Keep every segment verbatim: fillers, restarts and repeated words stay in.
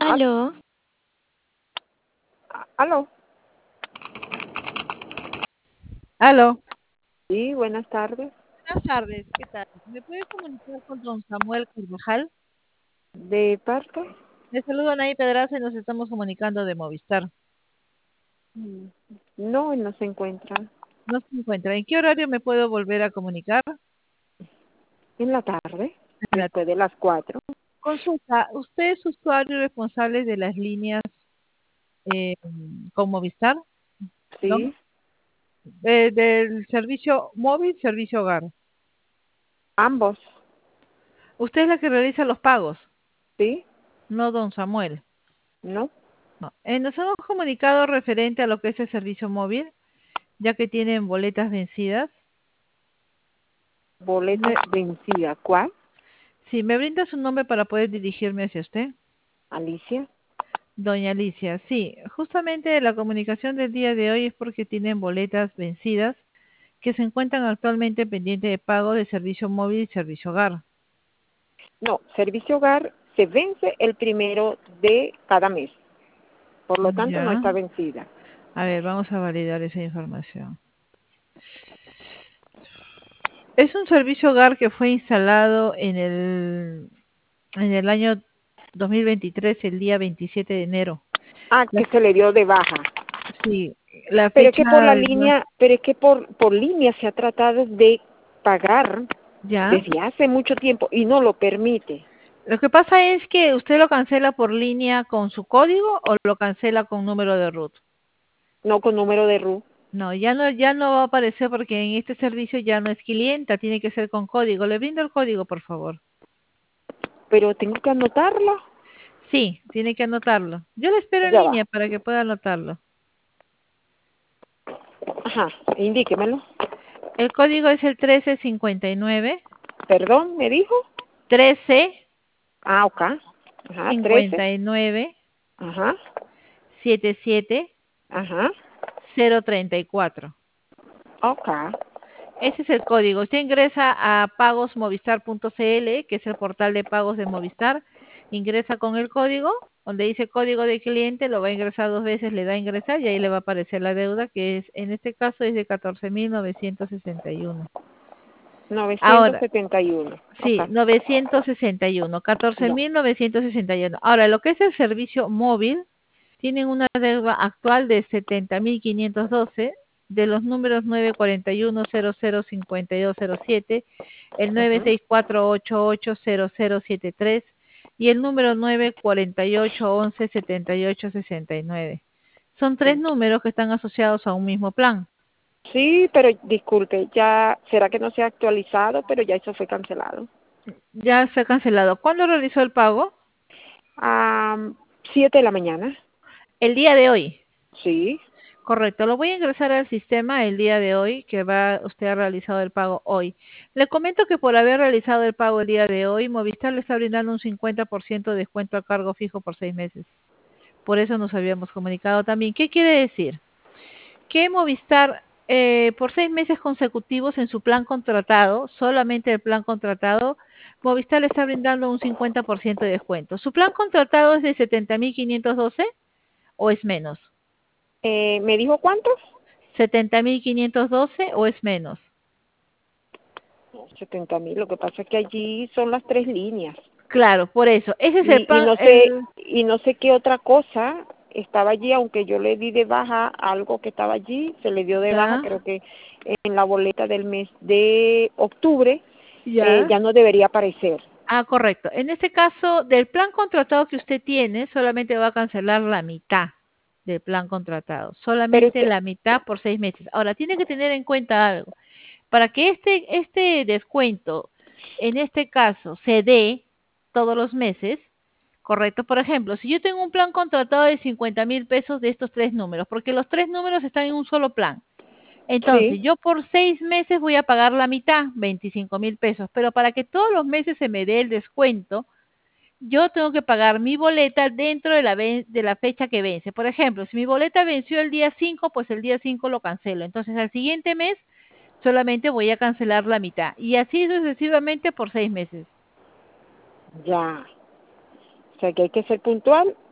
Al- Aló, a- Aló. Aló. Sí, buenas tardes. Buenas tardes, ¿qué tal? ¿Me puede comunicar con don Samuel Carvajal? ¿De parte? Le saludo a Nay Pedraza y nos estamos comunicando de Movistar. Mm, No, él no se encuentra. No se encuentra. ¿En qué horario me puedo volver a comunicar? En la tarde, En la después de las cuatro. consulta. ¿Usted es usuario responsable de las líneas eh, con Movistar? ¿No? Sí, De- del servicio móvil, servicio hogar. ambos. Usted es la que realiza los pagos, Sí, no don Samuel. no. No. Eh, nos hemos comunicado referente a lo que es el servicio móvil, ya que tienen boletas vencidas. Boleta Me- vencida. ¿Cuál? Sí, ¿me brinda su nombre para poder dirigirme hacia usted? Alicia. Doña Alicia, sí, justamente la comunicación del día de hoy es porque tienen boletas vencidas que se encuentran actualmente pendientes de pago de servicio móvil y servicio hogar. No, servicio hogar se vence el primero de cada mes. Por lo tanto, no Ya, está vencida. a ver, vamos a validar esa información. Es un servicio hogar que fue instalado en el, en el año dos mil veintitrés, el día veintisiete de enero. Ah, La- que se le dio de baja. sí, la Pero es que por fecha, la de- línea, pero es que por, por línea se ha tratado de pagar ya. desde hace mucho tiempo y no lo permite. Lo que pasa es que usted lo cancela por línea con su código o lo cancela con número de root. No con número de R U. No, ya no, ya no va a aparecer porque en este servicio ya no es clienta, tiene que ser con código. Le brindo el código, por favor. Pero tengo que anotarlo. Sí, tiene que anotarlo. Yo le espero en Ya va. línea para que pueda anotarlo. Ajá, indíquemelo. El código es el trece cincuenta y nueve, Perdón, ¿me dijo? trece Ah, ok. Ajá, trece. cincuenta y nueve Ajá, setenta y siete ajá. cero treinta y cuatro. Ok. Ese es el código. Usted ingresa a pagosmovistar punto c l, que es el portal de pagos de Movistar. Ingresa con el código, donde dice código de cliente, lo va a ingresar dos veces, le da a ingresar y ahí le va a aparecer la deuda, que es, en este caso es de catorce mil novecientos sesenta y uno. novecientos Ahora, setenta y uno. Ok. sí, novecientos sesenta y uno, catorce Ya. mil novecientos sesenta y uno. Ahora, lo que es el servicio móvil, tienen una deuda actual de setenta mil quinientos doce de los números nueve cuatro uno cero cero cinco dos cero siete, el nueve Ujú. seis cuatro ocho ocho cero cero siete tres y el número nueve cuatro ocho once setenta y ocho sesenta y nueve. Son tres números que están asociados a un mismo plan. Sí, pero disculpe, ya, será que no se ha actualizado, pero ya eso fue cancelado. Ya se ha cancelado. ¿Cuándo realizó el pago? A siete de la mañana. El día de hoy. Sí. Correcto, lo voy a ingresar al sistema el día de hoy, que va usted ha realizado el pago hoy. Le comento que por haber realizado el pago el día de hoy, Movistar le está brindando un cincuenta por ciento de descuento a cargo fijo por seis meses. Por eso nos habíamos comunicado también. ¿Qué quiere decir? Que Movistar eh, por seis meses consecutivos en su plan contratado, solamente el plan contratado, Movistar le está brindando un cincuenta por ciento de descuento. ¿Su plan contratado es de setenta mil quinientos doce o es menos? Eh, ¿Me dijo cuántos? ¿setenta mil quinientos doce o es menos? Setenta mil. Lo que pasa es que allí son las tres líneas. Claro, por eso. Ese es el Y, y plan, no sé, el, y no sé qué otra cosa estaba allí, aunque yo le di de baja algo que estaba allí, se le dio de baja, ya, creo que en la boleta del mes de octubre, eh, ya. ya no debería aparecer. Ah, correcto. En este caso, del plan contratado que usted tiene, solamente va a cancelar la mitad del plan contratado. Pero es Solamente que, la mitad por seis meses. Ahora, tiene que tener en cuenta algo. Para que este, este descuento, en este caso, se dé todos los meses, correcto. Por ejemplo, si yo tengo un plan contratado de cincuenta mil pesos de estos tres números, porque los tres números están en un solo plan. Entonces, sí, yo por seis meses voy a pagar la mitad, veinticinco mil pesos, pero para que todos los meses se me dé el descuento, yo tengo que pagar mi boleta dentro de la, ven- de la fecha que vence. Por ejemplo, si mi boleta venció el día cinco, pues el día cinco lo cancelo. Entonces, al siguiente mes solamente voy a cancelar la mitad. Y así sucesivamente por seis meses. ya. O sea que hay que ser puntual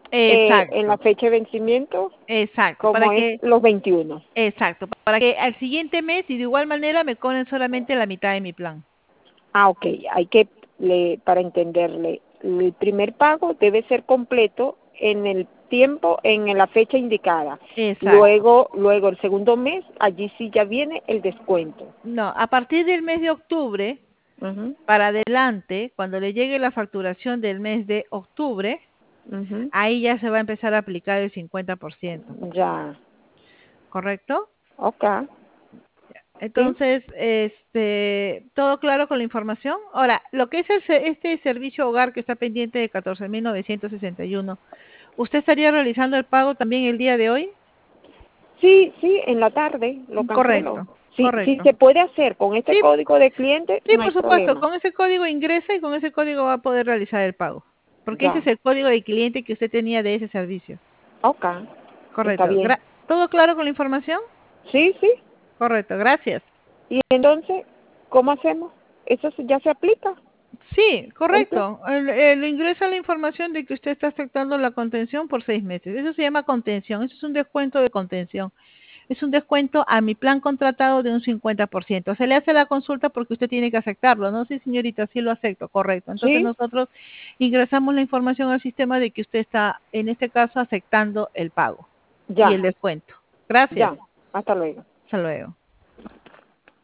eh, en la Exacto, fecha de vencimiento, exacto, para como es que, los veintiuno. exacto, para que al siguiente mes y de igual manera me cobren solamente la mitad de mi plan. Ah, ok, hay que, le, para entenderle, el primer pago debe ser completo en el tiempo, en la fecha indicada. Exacto. Luego, luego el segundo mes, allí sí ya viene el descuento. No, a partir del mes de octubre Ujú, para adelante, cuando le llegue la facturación del mes de octubre, ujú. ahí ya se va a empezar a aplicar el cincuenta por ciento, Ya, ¿correcto? ok, sí, Entonces, este, todo claro con la información. Ahora, lo que es el se- este servicio hogar que está pendiente de catorce mil novecientos sesenta y uno, ¿usted estaría realizando el pago también el día de hoy? sí, sí, en la tarde lo cancelo. Correcto, Sí, sí correcto. se puede hacer con este Sí, código de cliente, sí, no hay por supuesto, problema. con ese código ingresa y con ese código va a poder realizar el pago, porque ese es Ya, el código de cliente que usted tenía de ese servicio. ok, está Correcto. bien. Gra- ¿Todo claro con la información? Sí, sí. Correcto, gracias. Y entonces, ¿cómo hacemos? ¿Eso se- ya se aplica? Sí, ¿El plan? correcto. El, el ingresa la información de que usted está aceptando la contención por seis meses. Eso se llama contención. Eso es un descuento de contención. Es un descuento a mi plan contratado de un cincuenta por ciento. Se le hace la consulta porque usted tiene que aceptarlo, ¿no? Sí, señorita, sí lo acepto, correcto. Entonces Sí, nosotros ingresamos la información al sistema de que usted está, en este caso, aceptando el pago y ya, el descuento. Gracias. ya. Hasta luego. Hasta luego.